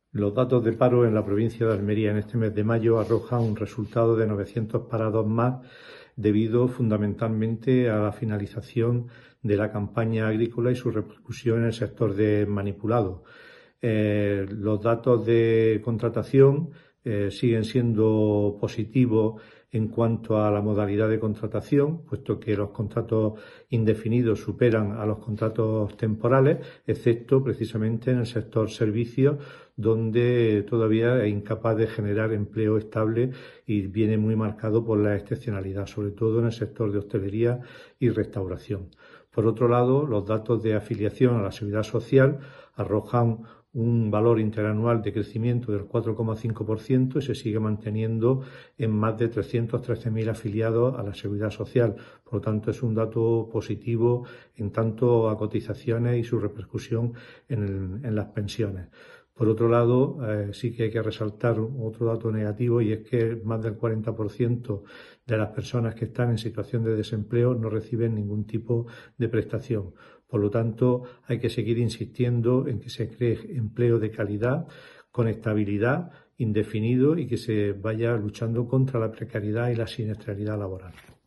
Los datos de paro en la provincia de Almería en este mes de mayo arrojan un resultado de 900 parados más, debido fundamentalmente a la finalización de la campaña agrícola y su repercusión en el sector de manipulados. Los datos de contratación siguen siendo positivos en cuanto a la modalidad de contratación, puesto que los contratos indefinidos superan a los contratos temporales, excepto precisamente en el sector servicios, donde todavía es incapaz de generar empleo estable y viene muy marcado por la excepcionalidad, sobre todo en el sector de hostelería y restauración. Por otro lado, los datos de afiliación a la Seguridad Social arrojan un valor interanual de crecimiento del 4,5% y se sigue manteniendo en más de 313.000 afiliados a la Seguridad Social. Por lo tanto, es un dato positivo en tanto a cotizaciones y su repercusión en las pensiones. Por otro lado, sí que hay que resaltar otro dato negativo, y es que más del 40% de las personas que están en situación de desempleo no reciben ningún tipo de prestación. Por lo tanto, hay que seguir insistiendo en que se cree empleo de calidad, con estabilidad, indefinido, y que se vaya luchando contra la precariedad y la siniestralidad laboral.